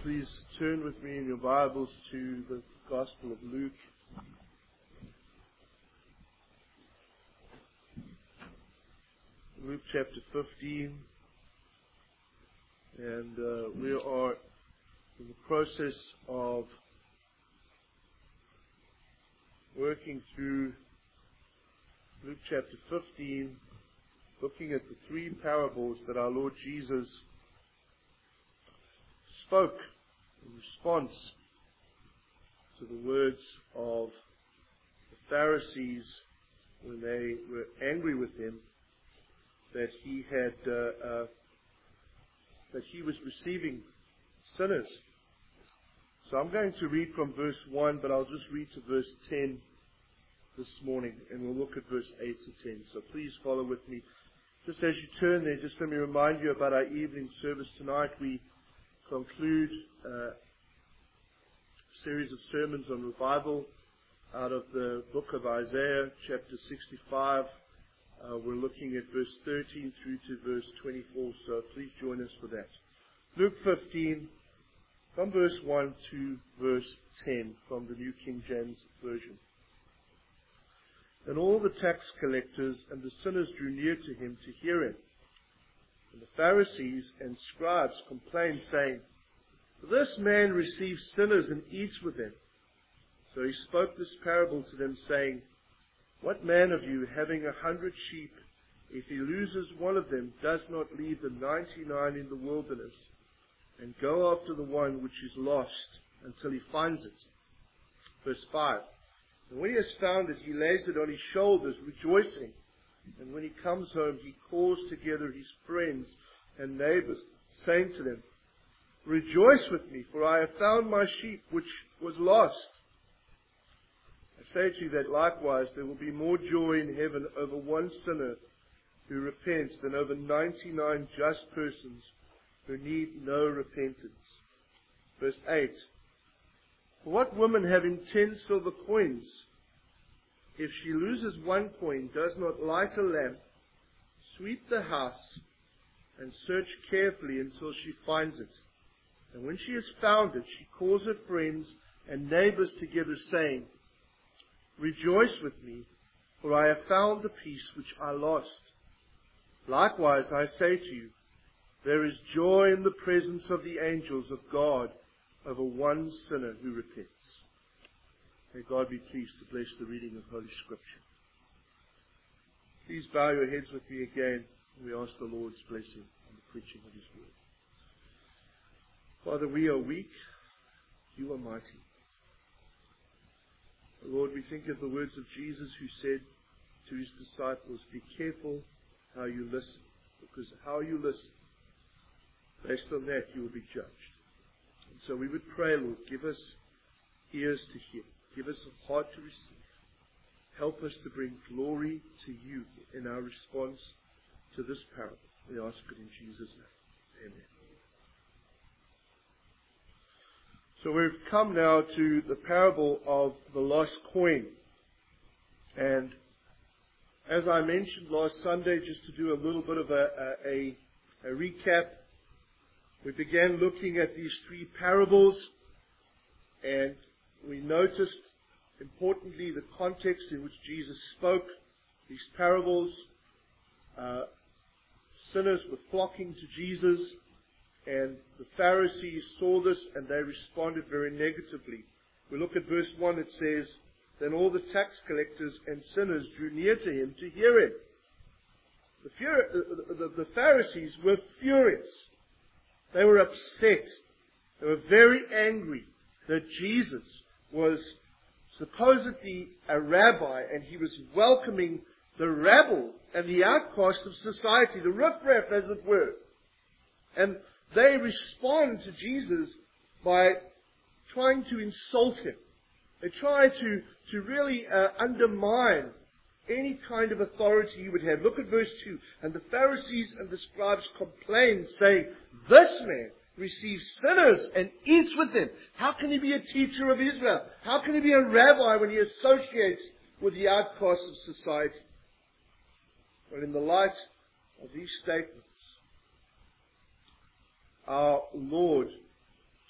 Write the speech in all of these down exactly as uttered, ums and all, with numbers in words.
please turn with me in your Bibles to the Gospel of Luke. Luke chapter fifteen. And uh, we are in the process of working through Luke chapter fifteen, looking at the three parables that our Lord Jesus spoke in response to the words of the Pharisees when they were angry with him that he had uh, uh, that he was receiving sinners. So I'm going to read from verse one, but I'll just read to verse ten this morning, and we'll look at verse eight to ten. So please follow with me. Just as you turn there, just let me remind you about our evening service tonight. We conclude uh, a series of sermons on revival out of the book of Isaiah, chapter sixty-five. Uh, we're looking at verse thirteen through to verse twenty-four, so please join us for that. Luke fifteen, from verse one to verse ten, from the New King James Version. And all the tax collectors and the sinners drew near to him to hear him. And the Pharisees and scribes complained, saying, "This man receives sinners and eats with them." So he spoke this parable to them, saying, "What man of you, having a hundred sheep, if he loses one of them, does not leave the ninety-nine in the wilderness, and go after the one which is lost until he finds it?" Verse five. And when he has found it, he lays it on his shoulders, rejoicing. And when he comes home, he calls together his friends and neighbors, saying to them, "Rejoice with me, for I have found my sheep which was lost." I say to you that likewise there will be more joy in heaven over one sinner who repents than over ninety-nine just persons who need no repentance. Verse eight. For what woman having ten silver coins, if she loses one coin, does not light a lamp, sweep the house, and search carefully until she finds it? And when she has found it, she calls her friends and neighbors together, saying, "Rejoice with me, for I have found the piece which I lost." Likewise, I say to you, there is joy in the presence of the angels of God over one sinner who repents. May God be pleased to bless the reading of Holy Scripture. Please bow your heads with me again, and we ask the Lord's blessing on the preaching of His word. Father, we are weak, you are mighty. Lord, we think of the words of Jesus who said to his disciples, "Be careful how you listen, because how you listen, based on that you will be judged." And so we would pray, Lord, give us ears to hear, give us a heart to receive. Help us to bring glory to you in our response to this parable. We ask it in Jesus' name. Amen. So we've come now to the parable of the lost coin. And as I mentioned last Sunday, just to do a little bit of a, a, a recap, we began looking at these three parables, and we noticed, importantly, the context in which Jesus spoke these parables. Uh, sinners were flocking to Jesus, and the Pharisees saw this and they responded very negatively. We look at verse one, it says, "Then all the tax collectors and sinners drew near to him to hear him." The, fur- the, the Pharisees were furious. They were upset. They were very angry that Jesus was supposedly a rabbi and he was welcoming the rabble and the outcast of society, the riffraff as it were. And they respond to Jesus by trying to insult him. They try to, to really uh, undermine any kind of authority he would have. Look at verse two. And the Pharisees and the scribes complained, saying, "This man receives sinners and eats with them." How can he be a teacher of Israel? How can he be a rabbi when he associates with the outcasts of society? Well, in the light of these statements, our Lord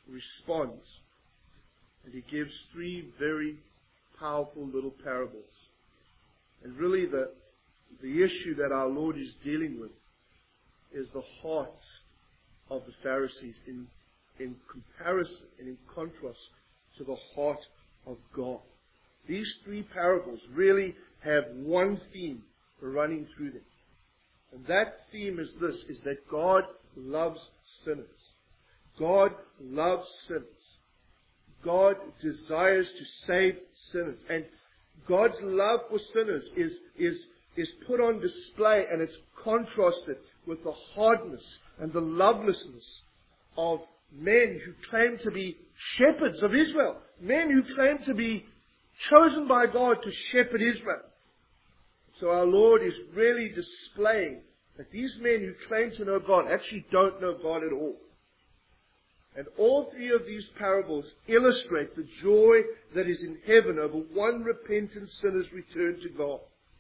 responds. And he gives three very powerful little parables. And really the, the issue that our Lord is dealing with is the hearts of the Pharisees in, in comparison and in contrast to the heart of God. These three parables really have one theme running through them. And that theme is this, is that God loves sinners. God loves sinners. God desires to save sinners. And God's love for sinners is, is, is put on display, and it's contrasted with the hardness and the lovelessness of men who claim to be shepherds of Israel. Men who claim to be chosen by God to shepherd Israel. So our Lord is really displaying that these men who claim to know God actually don't know God at all. And all three of these parables illustrate the joy that is in heaven over one repentant sinner's return to God.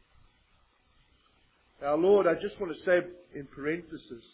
Our Lord, I just want to say in parenthesis,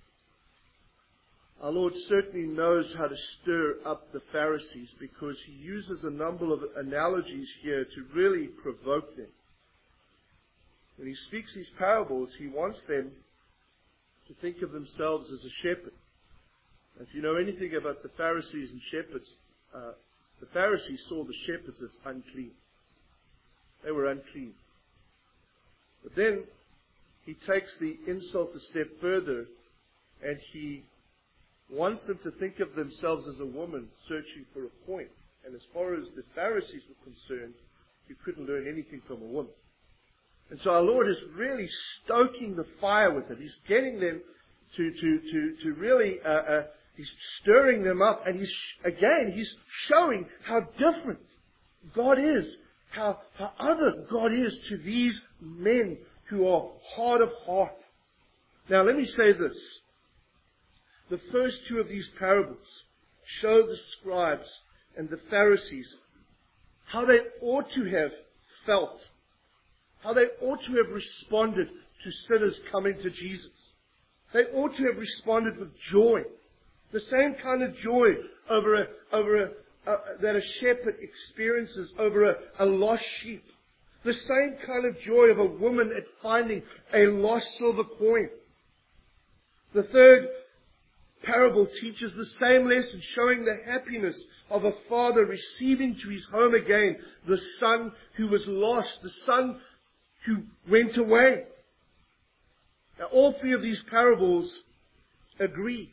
our Lord certainly knows how to stir up the Pharisees, because He uses a number of analogies here to really provoke them. When He speaks these parables, He wants them to think of themselves as a shepherd. If you know anything about the Pharisees and shepherds, uh, the Pharisees saw the shepherds as unclean. They were unclean. But then He takes the insult a step further, and He wants them to think of themselves as a woman searching for a point. And as far as the Pharisees were concerned, you couldn't learn anything from a woman. And so our Lord is really stoking the fire with it. He's getting them to, to, to, to really, uh, uh, He's stirring them up. And He's, again, He's showing how different God is, how, how other God is to these men who are hard of heart. Now let me say this. The first two of these parables show the scribes and the Pharisees how they ought to have felt, how they ought to have responded to sinners coming to Jesus. They ought to have responded with joy, the same kind of joy over a, over a, uh, that a shepherd experiences over a, a lost sheep. The same kind of joy of a woman at finding a lost silver coin. The third parable teaches the same lesson, showing the happiness of a father receiving to his home again the son who was lost, the son who went away. Now, all three of these parables agree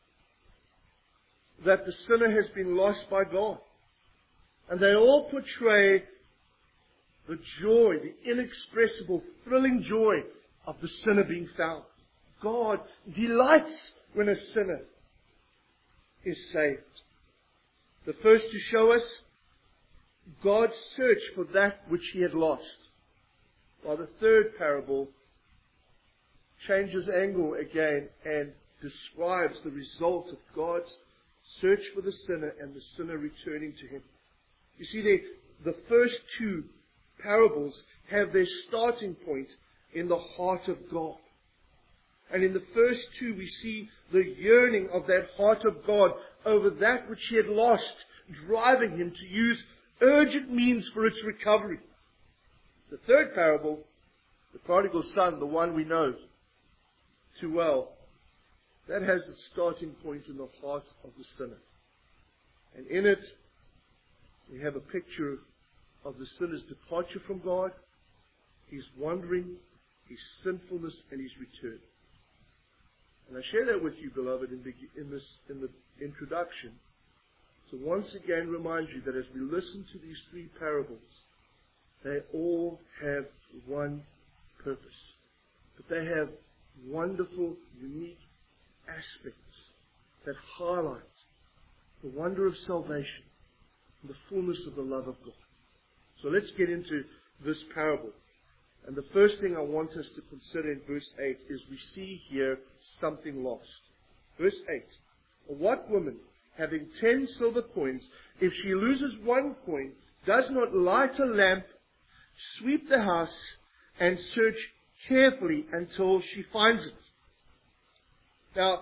that the sinner has been lost by God. And they all portray the joy, the inexpressible, thrilling joy of the sinner being found. God delights when a sinner is saved. The first to show us God's search for that which He had lost. While the third parable changes angle again and describes the result of God's search for the sinner and the sinner returning to Him. You see, the, the first two parables have their starting point in the heart of God. And in the first two, we see the yearning of that heart of God over that which He had lost, driving Him to use urgent means for its recovery. The third parable, the prodigal son, the one we know too well, that has its starting point in the heart of the sinner. And in it, we have a picture of the sinner's departure from God, his wandering, his sinfulness, and his return. And I share that with you, beloved, in, the, in, this, in the introduction, to once again remind you that as we listen to these three parables, they all have one purpose. But they have wonderful, unique aspects that highlight the wonder of salvation and the fullness of the love of God. So let's get into this parable. And the first thing I want us to consider in verse eight is we see here something lost. Verse eight. What woman, having ten silver coins, if she loses one coin, does not light a lamp, sweep the house, and search carefully until she finds it? Now,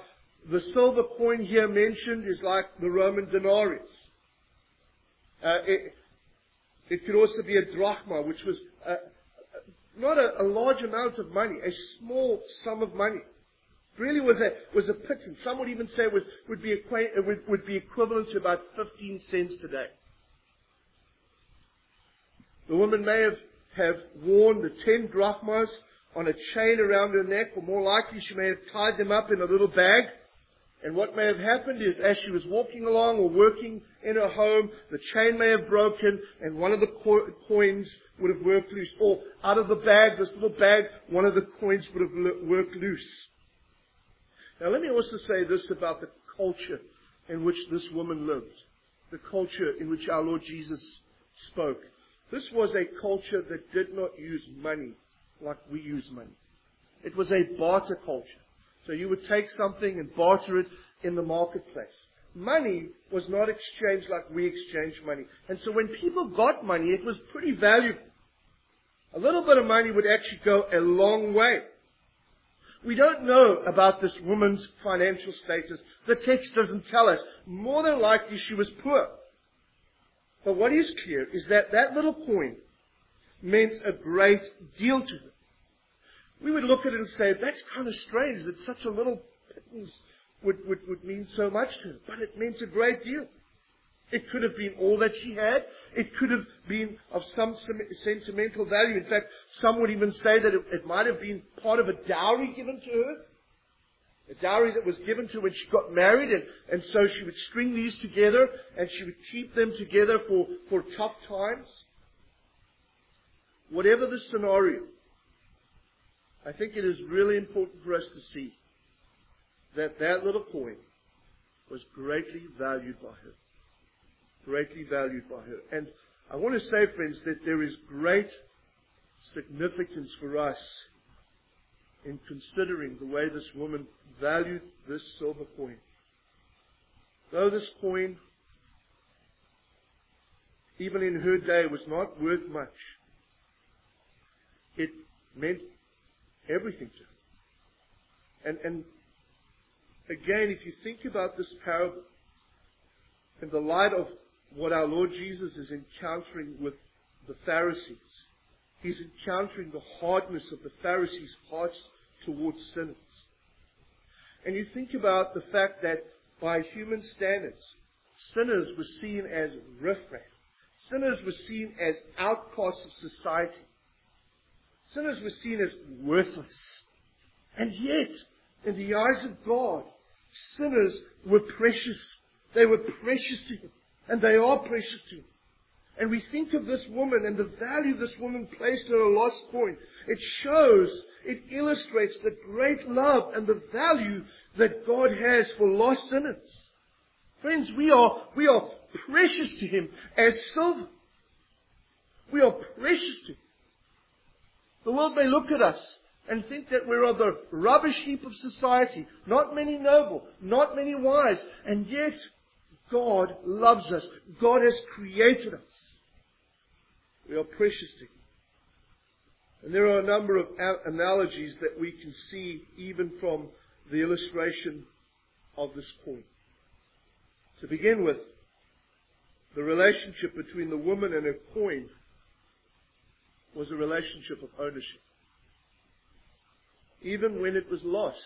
the silver coin here mentioned is like the Roman denarius. Uh, it, it could also be a drachma, which was uh, not a, a large amount of money, a small sum of money. It really was a was a pittance. Some would even say it was, would be equa- it would, would be equivalent to about fifteen cents today. The woman may have, have worn the ten drachmas on a chain around her neck, or more likely she may have tied them up in a little bag. And what may have happened is, as she was walking along or working in her home, the chain may have broken and one of the co- coins would have worked loose. Or out of the bag, this little bag, one of the coins would have lo- worked loose. Now let me also say this about the culture in which this woman lived. The culture in which our Lord Jesus spoke. This was a culture that did not use money like we use money. It was a barter culture. So you would take something and barter it in the marketplace. Money was not exchanged like we exchange money. And so when people got money, it was pretty valuable. A little bit of money would actually go a long way. We don't know about this woman's financial status. The text doesn't tell us. More than likely she was poor. But what is clear is that that little coin meant a great deal to her. We would look at it and say, that's kind of strange that such a little pittance would, would, would mean so much to her. But it meant a great deal. It could have been all that she had. It could have been of some sentimental value. In fact, some would even say that it, it might have been part of a dowry given to her. A dowry that was given to her when she got married. And, and so she would string these together and she would keep them together for, for tough times. Whatever the scenario, I think it is really important for us to see that that little coin was greatly valued by her. Greatly valued by her. And I want to say, friends, that there is great significance for us in considering the way this woman valued this silver coin. Though this coin, even in her day, was not worth much, it meant everything to her. And, and again, if you think about this parable in the light of what our Lord Jesus is encountering with the Pharisees, He's encountering the hardness of the Pharisees' hearts towards sinners. And you think about the fact that by human standards, sinners were seen as riffraff. Sinners were seen as outcasts of society. Sinners were seen as worthless. And yet, in the eyes of God, sinners were precious. They were precious to Him. And they are precious to Him. And we think of this woman and the value this woman placed on her lost coin. It shows, it illustrates the great love and the value that God has for lost sinners. Friends, we are, we are precious to Him as silver. We are precious to Him. The world may look at us and think that we're of the rubbish heap of society. Not many noble, not many wise. And yet, God loves us. God has created us. We are precious to Him. And there are a number of analogies that we can see even from the illustration of this coin. To begin with, the relationship between the woman and her coin was a relationship of ownership. Even when it was lost,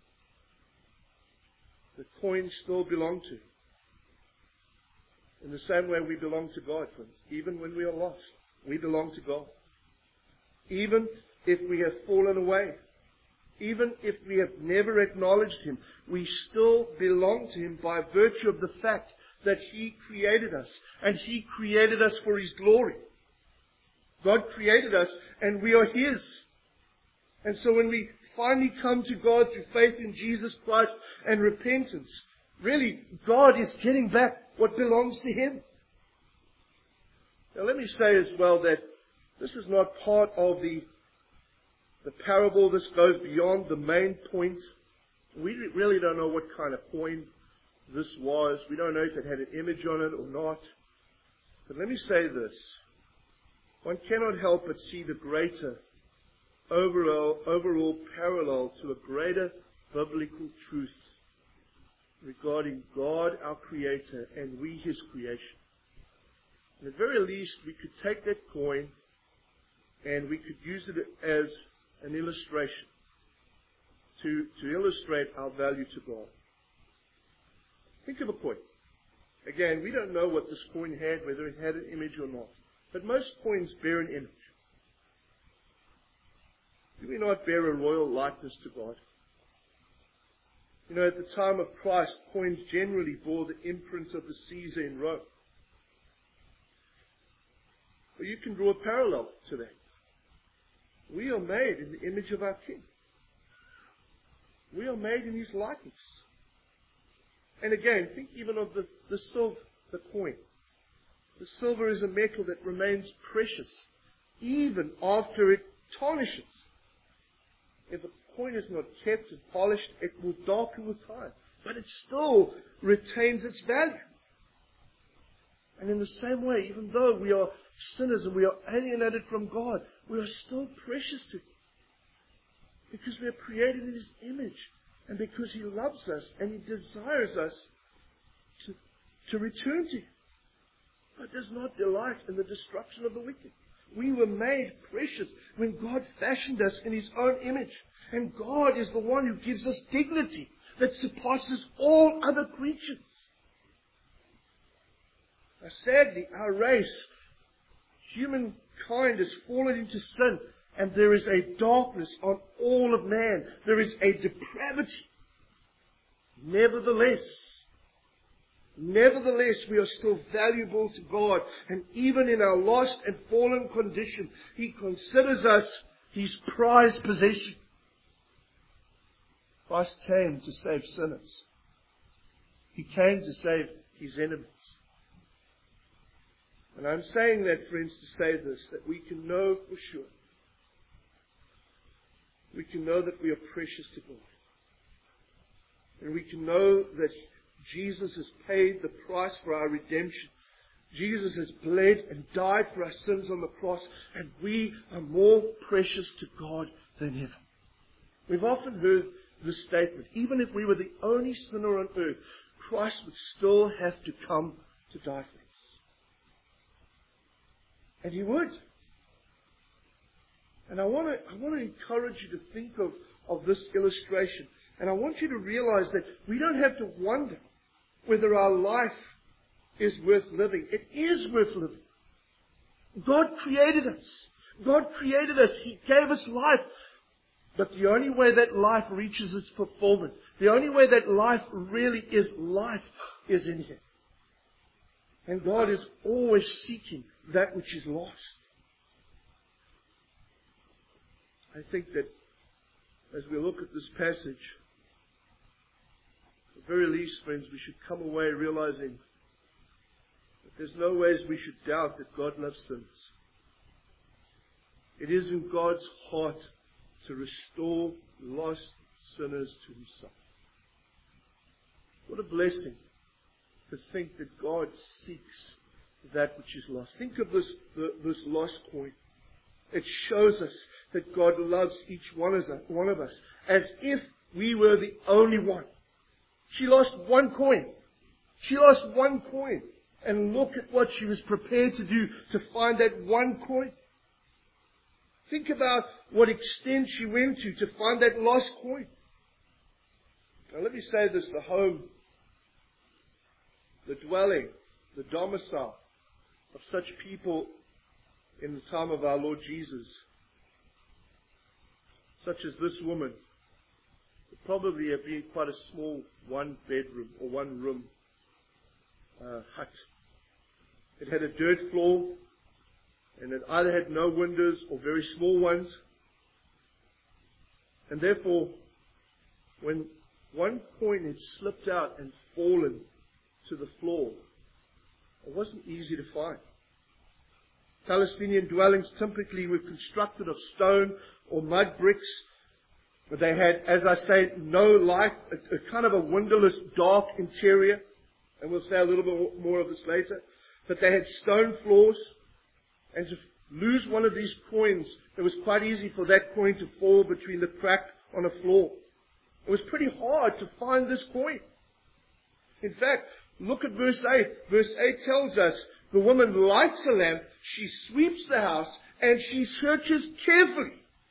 the coin still belonged to Him. In the same way we belong to God, friends. Even when we are lost, we belong to God. Even if we have fallen away, even if we have never acknowledged Him, we still belong to Him by virtue of the fact that He created us, and He created us for His glory. God created us, and we are His. And so when we finally come to God through faith in Jesus Christ and repentance, really, God is getting back what belongs to Him. Now let me say as well that this is not part of the, the parable. This goes beyond the main point. We really don't know what kind of coin this was. We don't know if it had an image on it or not. But let me say this. One cannot help but see the greater overall, overall parallel to a greater biblical truth regarding God, our Creator, and we, His creation. And at the very least, we could take that coin and we could use it as an illustration to, to illustrate our value to God. Think of a coin. Again, we don't know what this coin had, whether it had an image or not. But most coins bear an image. Do we not bear a royal likeness to God? You know, at the time of Christ, coins generally bore the imprint of the Caesar in Rome. But you can draw a parallel to that. We are made in the image of our King. We are made in His likeness. And again, think even of the, the silver, the coin. The silver is a metal that remains precious even after it tarnishes. If a coin is not kept and polished, it will darken with time. But it still retains its value. And in the same way, even though we are sinners and we are alienated from God, we are still precious to Him. Because we are created in His image. And because He loves us and He desires us to, to return to Him. God does not delight in the destruction of the wicked. We were made precious when God fashioned us in His own image. And God is the one who gives us dignity that surpasses all other creatures. Now sadly, our race, humankind, has fallen into sin. And there is a darkness on all of man. There is a depravity. Nevertheless, nevertheless, we are still valuable to God. And even in our lost and fallen condition, He considers us His prized possession. Christ came to save sinners. He came to save His enemies. And I'm saying that, friends, to say this, that we can know for sure. We can know that we are precious to God. And we can know that Jesus has paid the price for our redemption. Jesus has bled and died for our sins on the cross. And we are more precious to God than ever. We've often heard this statement. Even if we were the only sinner on earth, Christ would still have to come to die for us. And He would. And I want to, I want to encourage you to think of, of this illustration. And I want you to realize that we don't have to wonder whether our life is worth living. It is worth living. God created us. God created us. He gave us life. But the only way that life reaches its fulfillment, the only way that life really is life, is in Him. And God is always seeking that which is lost. I think that as we look at this passage, at the very least, friends, we should come away realizing that there's no ways we should doubt that God loves sinners. It is in God's heart to restore lost sinners to Himself. What a blessing to think that God seeks that which is lost. Think of this, the, this lost coin. It shows us that God loves each one of us, one of us as if we were the only one. She lost one coin. She lost one coin. And look at what she was prepared to do to find that one coin. Think about what extent she went to to find that lost coin. Now let me say this, the home, the dwelling, the domicile of such people in the time of our Lord Jesus, such as this woman, would probably have been quite a small one bedroom or one room uh, hut. It had a dirt floor, and it either had no windows or very small ones. And therefore, when one coin had slipped out and fallen to the floor, it wasn't easy to find. Palestinian dwellings typically were constructed of stone or mud bricks. But they had, as I say, no light, a, a kind of a windowless, dark interior. And we'll say a little bit more of this later. But they had stone floors. And to lose one of these coins, it was quite easy for that coin to fall between the crack on a floor. It was pretty hard to find this coin. In fact, look at verse eight. Verse eight tells us the woman lights a lamp, she sweeps the house, and she searches carefully.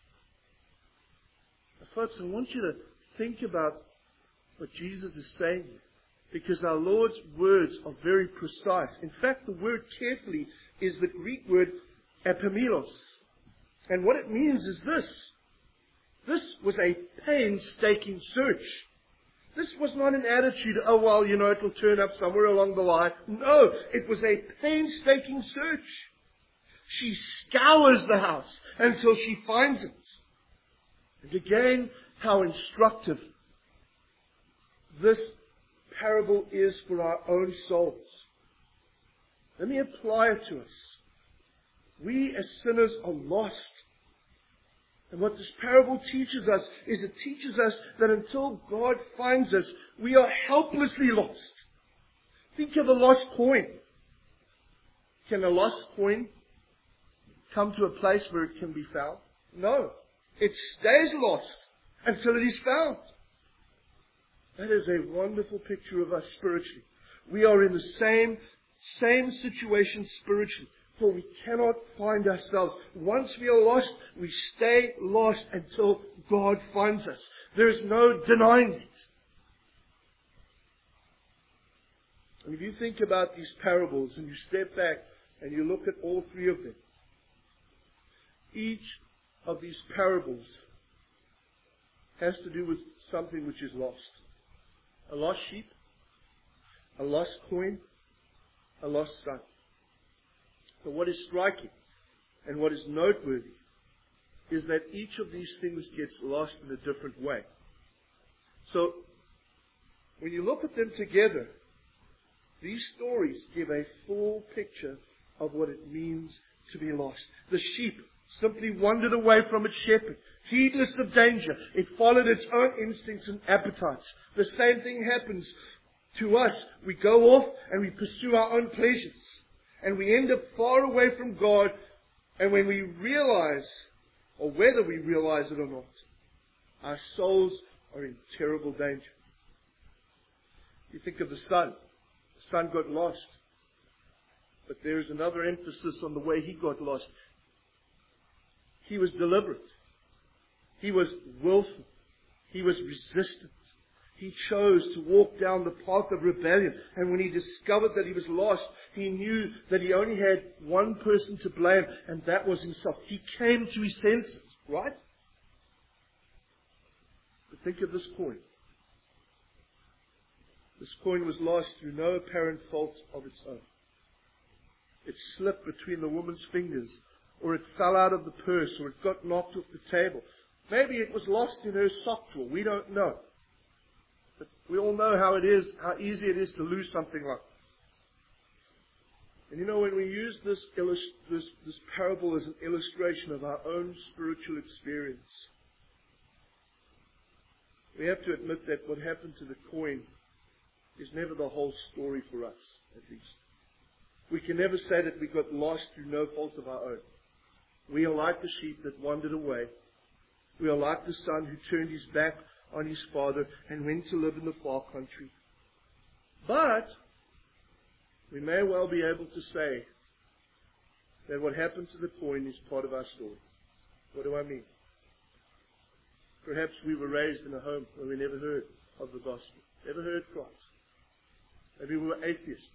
Now, folks, I want you to think about what Jesus is saying here, because our Lord's words are very precise. In fact, the word carefully is the Greek word epimelos. And what it means is this. This was a painstaking search. This was not an attitude, oh, well, you know, it'll turn up somewhere along the line. No, it was a painstaking search. She scours the house until she finds it. And again, how instructive this parable is for our own souls. Let me apply it to us. We as sinners are lost. And what this parable teaches us is it teaches us that until God finds us, we are helplessly lost. Think of a lost coin. Can a lost coin come to a place where it can be found? No. It stays lost until it is found. That is a wonderful picture of us spiritually. We are in the same, same situation spiritually. For we cannot find ourselves. Once we are lost, we stay lost until God finds us. There is no denying it. And if you think about these parables and you step back and you look at all three of them, each of these parables has to do with something which is lost. A lost sheep, a lost coin, a lost son. But what is striking and what is noteworthy is that each of these things gets lost in a different way. So, when you look at them together, these stories give a full picture of what it means to be lost. The sheep simply wandered away from its shepherd, heedless of danger. It followed its own instincts and appetites. The same thing happens to us. We go off and we pursue our own pleasures. And we end up far away from God. And when we realize, or whether we realize it or not, our souls are in terrible danger. You think of the son. The son got lost. But there is another emphasis on the way he got lost. He was deliberate. He was willful. He was resistant. He chose to walk down the path of rebellion. And when he discovered that he was lost, he knew that he only had one person to blame, and that was himself. He came to his senses, right? But think of this coin. This coin was lost through no apparent fault of its own. It slipped between the woman's fingers, or it fell out of the purse, or it got knocked off the table. Maybe it was lost in her sock drawer. We don't know. But we all know how it is, how easy it is to lose something like that. And you know, when we use this, illust- this, this parable as an illustration of our own spiritual experience, we have to admit that what happened to the coin is never the whole story for us, at least. We can never say that we got lost through no fault of our own. We are like the sheep that wandered away. We are like the son who turned his back on his father and went to live in the far country. But we may well be able to say that what happened to the coin is part of our story. What do I mean? Perhaps we were raised in a home where we never heard of the gospel, never heard Christ. Maybe we were atheists.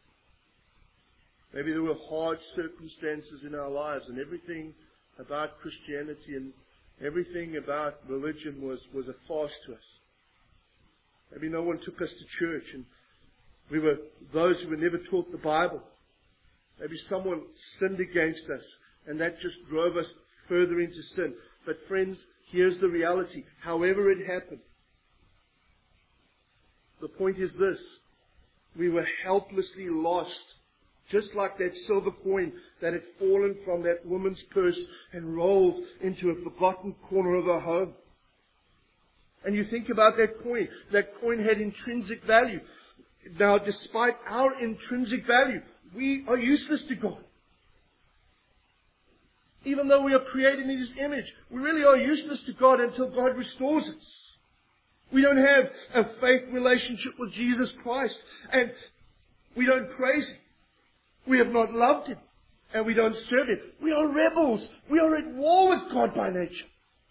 Maybe there were hard circumstances in our lives, and everything about Christianity and everything about religion was, was a farce to us. Maybe no one took us to church, and we were those who were never taught the Bible. Maybe someone sinned against us, and that just drove us further into sin. But friends, here's the reality. However it happened, the point is this. We were helplessly lost, just like that silver coin that had fallen from that woman's purse and rolled into a forgotten corner of her home. And you think about that coin. That coin had intrinsic value. Now, despite our intrinsic value, we are useless to God. Even though we are created in His image, we really are useless to God until God restores us. We don't have a faith relationship with Jesus Christ. And we don't praise Him. We have not loved Him. And we don't serve Him. We are rebels. We are at war with God by nature.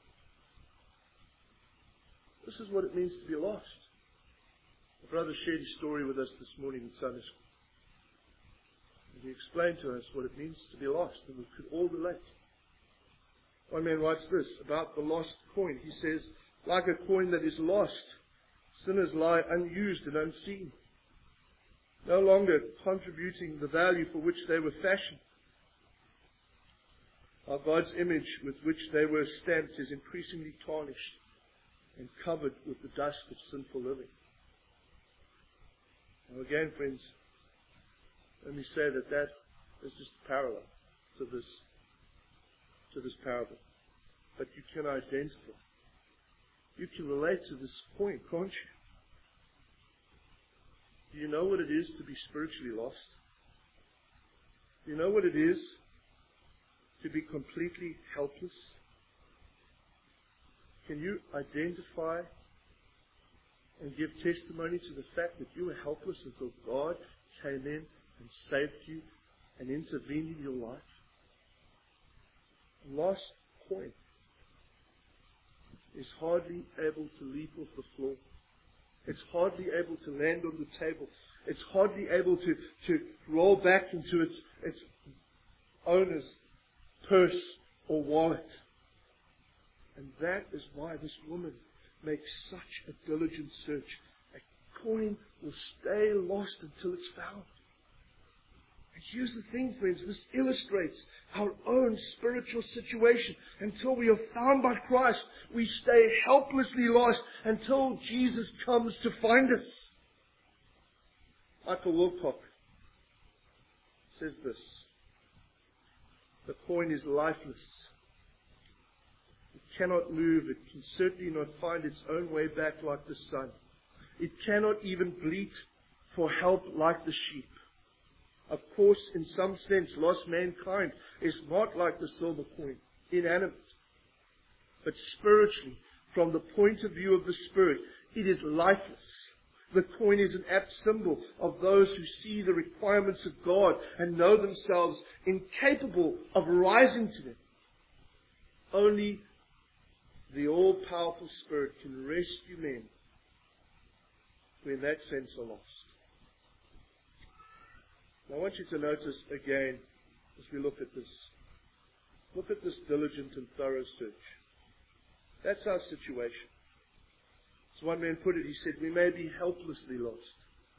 This is what it means to be lost. My brother shared his story with us this morning in Sunday school. And he explained to us what it means to be lost, and we could all relate. One man writes this about the lost coin. He says, like a coin that is lost, sinners lie unused and unseen, no longer contributing the value for which they were fashioned. Our God's image with which they were stamped is increasingly tarnished and covered with the dust of sinful living. Now again, friends, let me say that that is just parallel to this, to this parable. But you can identify. You can relate to this point, can't you? Do you know what it is to be spiritually lost? Do you know what it is to be completely helpless? Can you identify and give testimony to the fact that you were helpless until God came in and saved you and intervened in your life? A lost coin is hardly able to leap off the floor. It's hardly able to land on the table. It's hardly able to, to roll back into its, its owner's purse or wallet. And that is why this woman makes such a diligent search. A coin will stay lost until it's found. And here's the thing, friends. This illustrates our own spiritual situation. Until we are found by Christ, we stay helplessly lost until Jesus comes to find us. Michael Wilcock says this: the coin is lifeless. It cannot move. It can certainly not find its own way back like the sun. It cannot even bleat for help like the sheep. Of course, in some sense, lost mankind is not like the silver coin, inanimate. But spiritually, from the point of view of the Spirit, it is lifeless. The coin is an apt symbol of those who see the requirements of God and know themselves incapable of rising to them. Only the all-powerful Spirit can rescue men who in that sense are lost. Now, I want you to notice again, as we look at this, look at this diligent and thorough search. That's our situation. As one man put it, he said, we may be helplessly lost.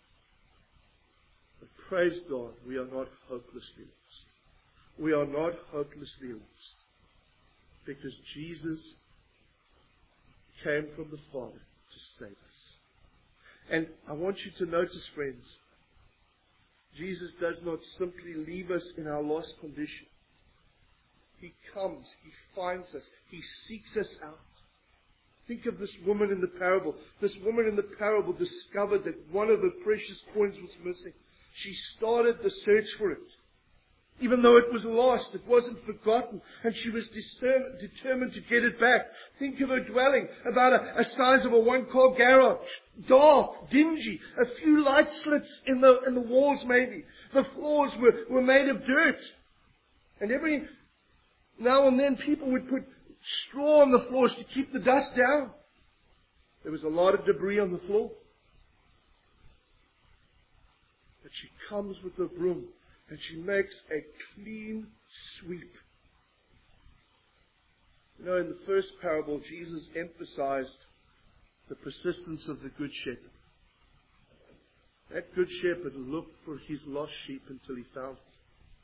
But praise God, we are not hopelessly lost. We are not hopelessly lost. Because Jesus came from the Father to save us. And I want you to notice, friends, Jesus does not simply leave us in our lost condition. He comes, He finds us, He seeks us out. Think of this woman in the parable. This woman in the parable discovered that one of her precious coins was missing. She started the search for it. Even though it was lost, it wasn't forgotten, and she was determined, determined to get it back. Think of her dwelling, about a, a size of a one-car garage. Dark, dingy, a few light slits in the, in the walls maybe. The floors were, were made of dirt. And every now and then people would put straw on the floors to keep the dust down. There was a lot of debris on the floor. But she comes with a broom and she makes a clean sweep. You know, in the first parable, Jesus emphasized the persistence of the Good Shepherd. That Good Shepherd looked for his lost sheep until he found it.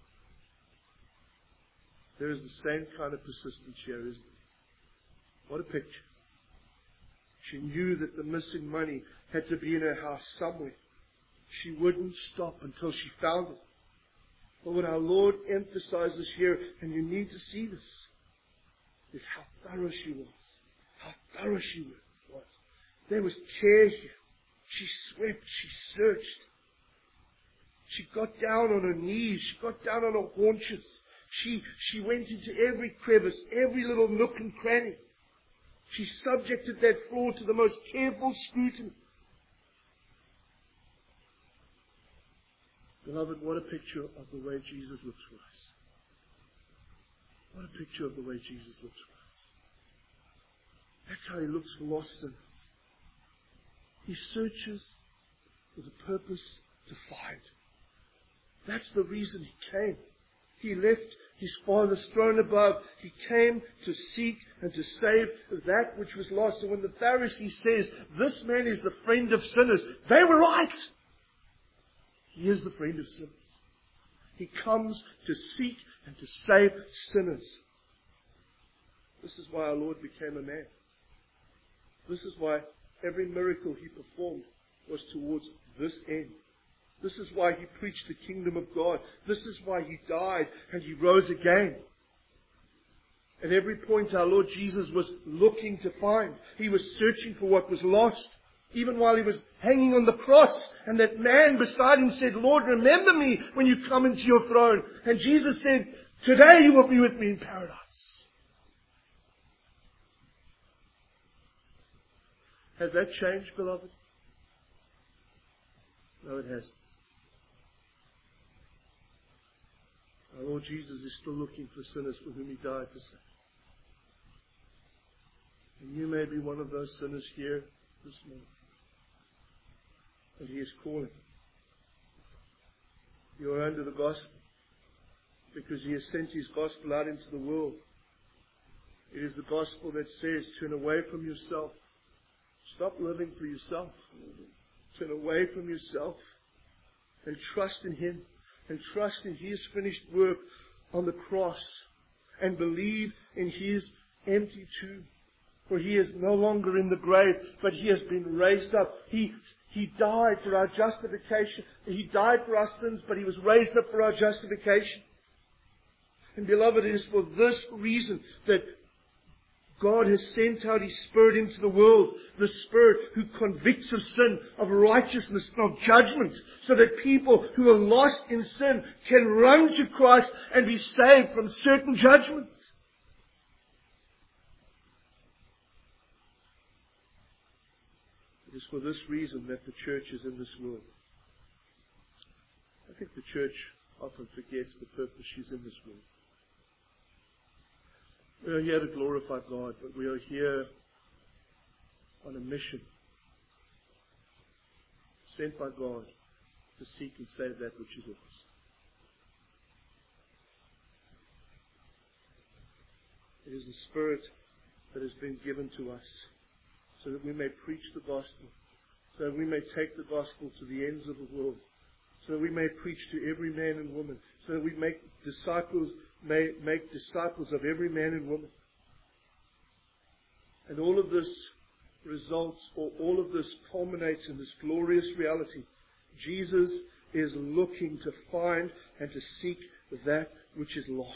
There is the same kind of persistence here, isn't there? What a picture. She knew that the missing money had to be in her house somewhere. She wouldn't stop until she found it. But what our Lord emphasizes here, and you need to see this, is how thorough she was. How thorough she was. There was care here. She swept. She searched. She got down on her knees. She got down on her haunches. She, she went into every crevice, every little nook and cranny. She subjected that floor to the most careful scrutiny. Beloved, what a picture of the way Jesus looks for us. What a picture of the way Jesus looks for us. That's how He looks for lost sinners. He searches with a purpose to find. That's the reason He came. He left His Father's throne above. He came to seek and to save that which was lost. And when the Pharisee says, this man is the friend of sinners, they were right. He is the friend of sinners. He comes to seek and to save sinners. This is why our Lord became a man. This is why every miracle He performed was towards this end. This is why He preached the kingdom of God. This is why He died and He rose again. At every point our Lord Jesus was looking to find. He was searching for what was lost. Even while He was hanging on the cross, and that man beside Him said, Lord, remember me when you come into your throne. And Jesus said, today you will be with me in paradise. Has that changed, beloved? No, it hasn't. Our Lord Jesus is still looking for sinners for whom He died to save. And you may be one of those sinners here this morning. And He is calling. You are under the gospel because He has sent His gospel out into the world. It is the gospel that says, turn away from yourself. Stop living for yourself. Turn away from yourself and trust in Him. And trust in His finished work on the cross. And believe in His empty tomb. For He is no longer in the grave, but He has been raised up. He, he died for our justification. He died for our sins, but He was raised up for our justification. And beloved, it is for this reason that God has sent out His Spirit into the world. The Spirit who convicts of sin, of righteousness, and of judgment. So that people who are lost in sin can run to Christ and be saved from certain judgment. It is for this reason that the church is in this world. I think the church often forgets the purpose she's in this world. We are here to glorify God, but we are here on a mission sent by God to seek and save that which is lost. It is the Spirit that has been given to us so that we may preach the gospel, so that we may take the gospel to the ends of the world, so that we may preach to every man and woman, so that we make disciples, may make disciples of every man and woman. And all of this results, or all of this culminates in this glorious reality. Jesus is looking to find and to seek that which is lost.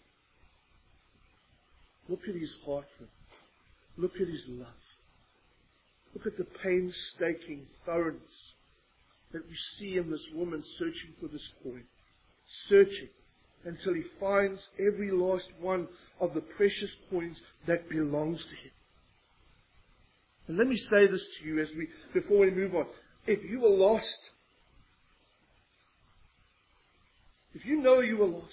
Look at His heart for it. Look at His love. Look at the painstaking thoroughness that we see in this woman searching for this coin. Searching until He finds every last one of the precious coins that belongs to Him. And let me say this to you as we, before we move on. If you are lost, if you know you are lost,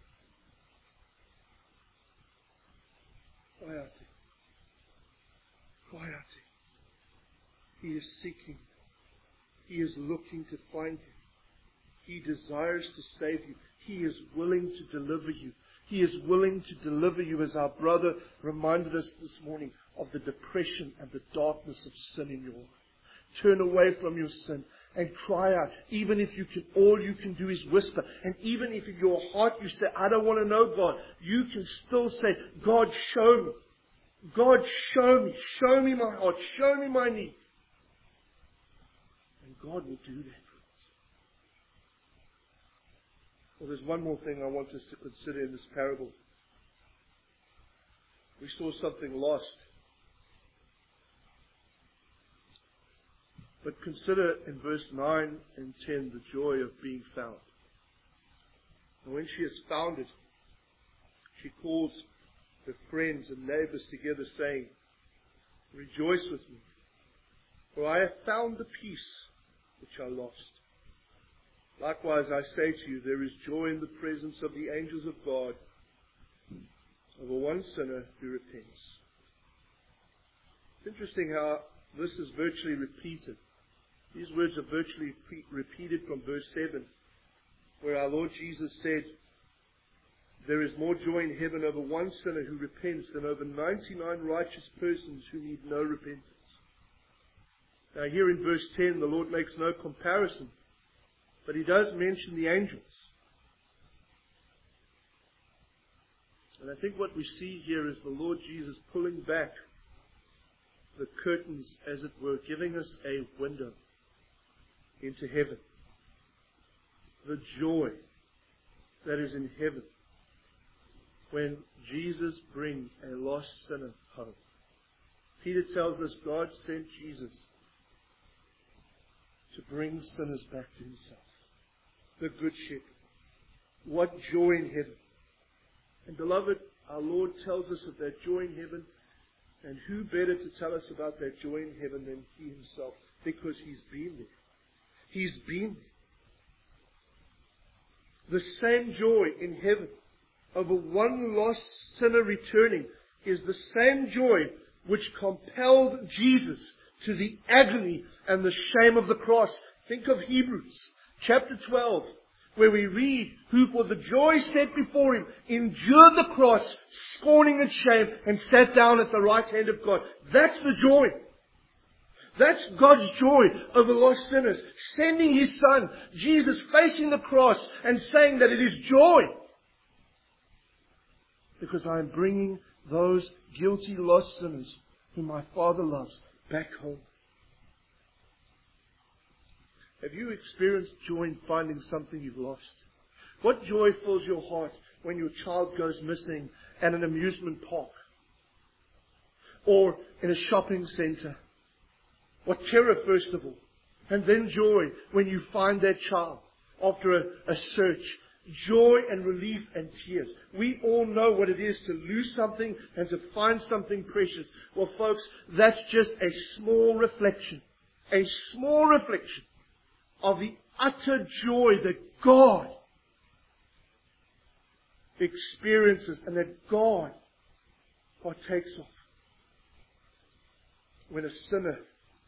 cry out to Him. Cry out to Him. He is seeking. He is looking to find you. He desires to save you. He is willing to deliver you. He is willing to deliver you, as our brother reminded us this morning, of the depression and the darkness of sin in your life. Turn away from your sin and cry out. Even if you can, all you can do is whisper. And even if in your heart you say, I don't want to know God, you can still say, God, show me. God, show me. Show me my heart. Show me my need. And God will do that for us. Well, there's one more thing I want us to consider in this parable. We saw something lost. But consider in verse nine and ten the joy of being found. And when she has found it, she calls her friends and neighbors together, saying, Rejoice with me, for I have found the peace which I lost. Likewise, I say to you, there is joy in the presence of the angels of God over one sinner who repents. It's interesting how this is virtually repeated. These words are virtually repeated from verse seven, where our Lord Jesus said, there is more joy in heaven over one sinner who repents than over ninety-nine righteous persons who need no repentance. Now here in verse ten, the Lord makes no comparison, but He does mention the angels. And I think what we see here is the Lord Jesus pulling back the curtains, as it were, giving us a window into heaven. The joy that is in heaven when Jesus brings a lost sinner home. Peter tells us God sent Jesus to bring sinners back to Himself. The Good Shepherd. What joy in heaven. And beloved, our Lord tells us of that joy in heaven, and who better to tell us about that joy in heaven than He Himself, because He's been there. He's been there. The same joy in heaven over one lost sinner returning is the same joy which compelled Jesus to the agony and the shame of the cross. Think of Hebrews chapter twelve, where we read, who for the joy set before Him endured the cross, scorning its shame, and sat down at the right hand of God. That's the joy. That's God's joy over lost sinners. Sending His Son, Jesus, facing the cross and saying that it is joy. Because I am bringing those guilty lost sinners whom my Father loves back home. Have you experienced joy in finding something you've lost? What joy fills your heart when your child goes missing at an amusement park? Or in a shopping center? What terror, first of all. And then joy when you find that child after a, a search. Joy and relief and tears. We all know what it is to lose something and to find something precious. Well, folks, that's just a small reflection. A small reflection of the utter joy that God experiences and that God partakes of when a sinner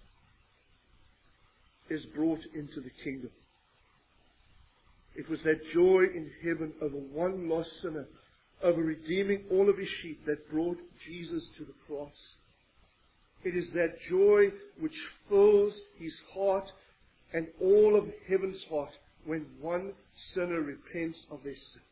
is brought into the kingdom. It was that joy in heaven over one lost sinner, over redeeming all of His sheep, that brought Jesus to the cross. It is that joy which fills His heart and all of heaven's heart when one sinner repents of their sin.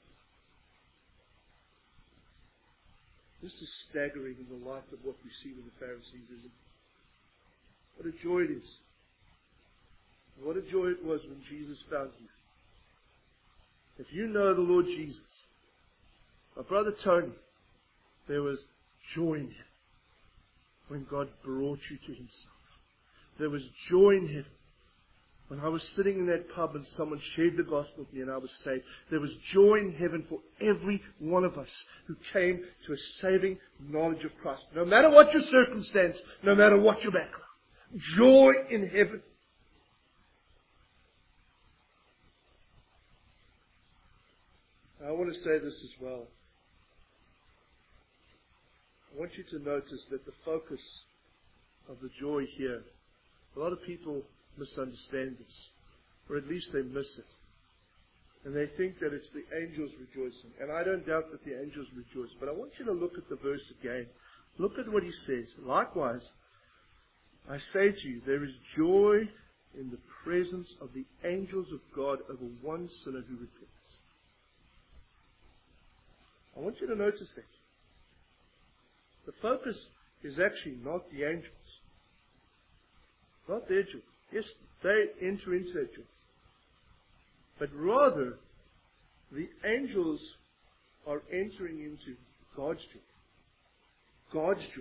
This is staggering in the light of what we see with the Pharisees, isn't it? What a joy it is. What a joy it was when Jesus found you. If you know the Lord Jesus, my brother Tony, there was joy in Him when God brought you to Himself. There was joy in Him when I was sitting in that pub and someone shared the gospel with me and I was saved. There was joy in heaven for every one of us who came to a saving knowledge of Christ. No matter what your circumstance, no matter what your background. Joy in heaven. I want to say this as well. I want you to notice that the focus of the joy here, a lot of people misunderstand this, or at least they miss it. And they think that it's the angels rejoicing. And I don't doubt that the angels rejoice. But I want you to look at the verse again. Look at what he says. Likewise, I say to you, there is joy in the presence of the angels of God over one sinner who repents. I want you to notice that. The focus is actually not the angels. Not their joy. Yes, they enter into that joy. But rather, the angels are entering into God's joy. God's joy.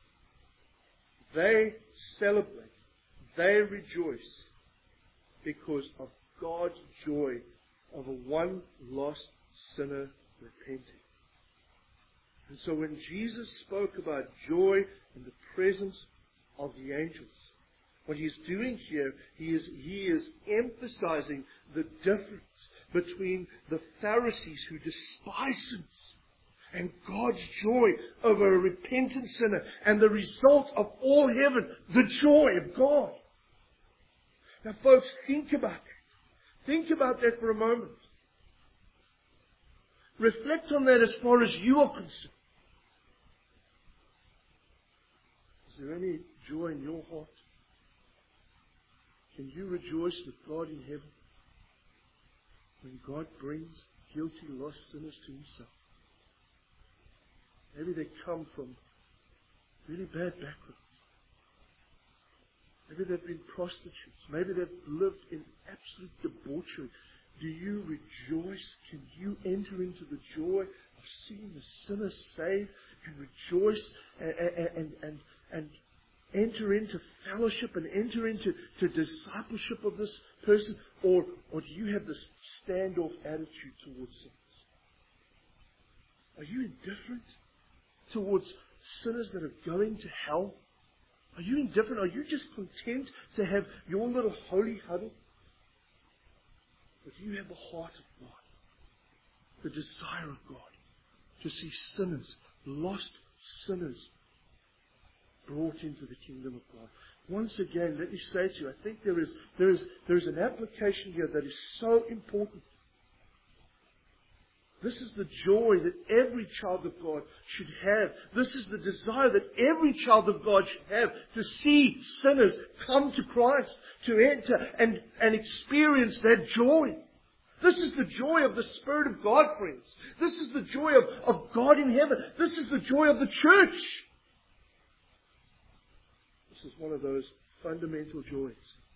They celebrate. They rejoice because of God's joy over one lost sinner repenting. And so when Jesus spoke about joy in the presence of the angels. What he's doing here, he is, he is emphasizing the difference between the Pharisees who despise sins and God's joy over a repentant sinner, and the result of all heaven, the joy of God. Now folks, think about that. Think about that for a moment. Reflect on that as far as you are concerned. Is there any joy in your heart? Can you rejoice with God in heaven when God brings guilty, lost sinners to Himself? Maybe they come from really bad backgrounds. Maybe they've been prostitutes. Maybe they've lived in absolute debauchery. Do you rejoice? Can you enter into the joy of seeing the sinner saved and rejoice and, and, and, and, and enter into fellowship and enter into to discipleship of this person? Or, or do you have this standoff attitude towards sinners? Are you indifferent towards sinners that are going to hell? Are you indifferent? Are you just content to have your little holy huddle? But do you have the heart of God, the desire of God, to see sinners, lost sinners, brought into the kingdom of God? Once again, let me say to you, I think there is, there is, there is an application here that is so important. This is the joy that every child of God should have. This is the desire that every child of God should have, to see sinners come to Christ, to enter and, and experience that joy. This is the joy of the Spirit of God, friends. This is the joy of, of God in heaven. This is the joy of the church. This is one of those fundamental joys.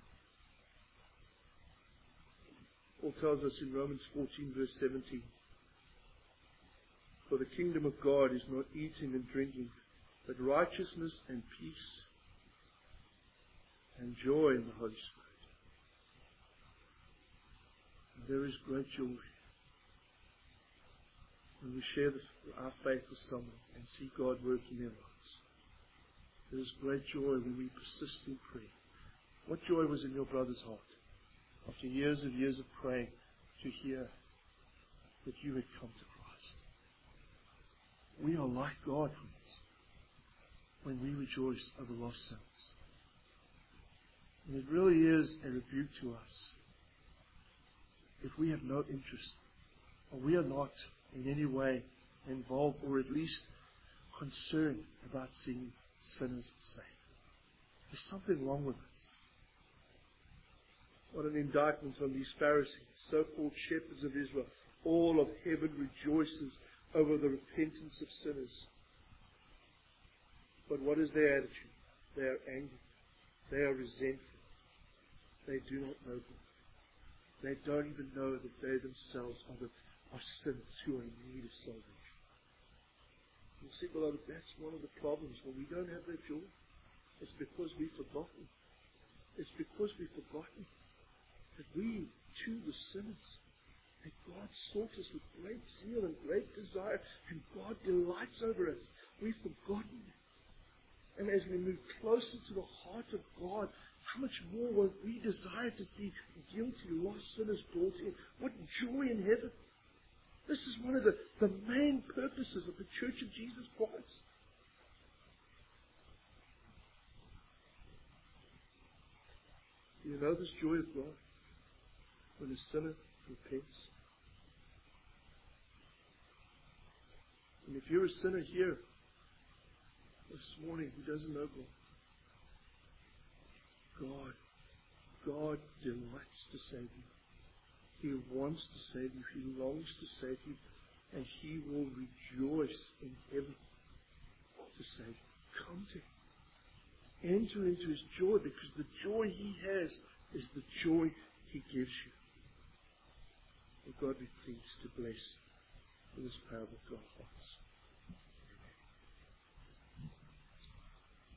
Paul tells us in Romans fourteen, verse seventeen, for the kingdom of God is not eating and drinking, but righteousness and peace and joy in the Holy Spirit. And there is great joy when we share the, our faith with someone and see God work in their lives. There is great joy when we persist in prayer. What joy was in your brother's heart after years and years of praying to hear that you had come to Christ? We are like God, friends, when we rejoice over lost sinners. And it really is a rebuke to us if we have no interest, or we are not in any way involved, or at least concerned about seeing sinners saved. There's something wrong with us. What an indictment on these Pharisees, so-called shepherds of Israel. All of heaven rejoices over the repentance of sinners. But what is their attitude? They are angry. They are resentful. They do not know God. They don't even know that they themselves are, the, are sinners who are in need of salvation. You see, beloved, that's one of the problems when we don't have that joy. It's because we've forgotten. It's because we've forgotten that we, too, were sinners. And God sought us with great zeal and great desire, and God delights over us. We've forgotten that. And as we move closer to the heart of God, how much more will we desire to see guilty, lost sinners brought in? What joy in heaven! This is one of the, the main purposes of the Church of Jesus Christ. Do you know this joy of God? When a sinner repents. And if you're a sinner here this morning who doesn't know God, God, God delights to save you. He wants to save you. He longs to save you. And He will rejoice in heaven to save you. Come to Him. Enter into His joy, because the joy He has is the joy He gives you. May God be pleased to bless in this parable to our hearts.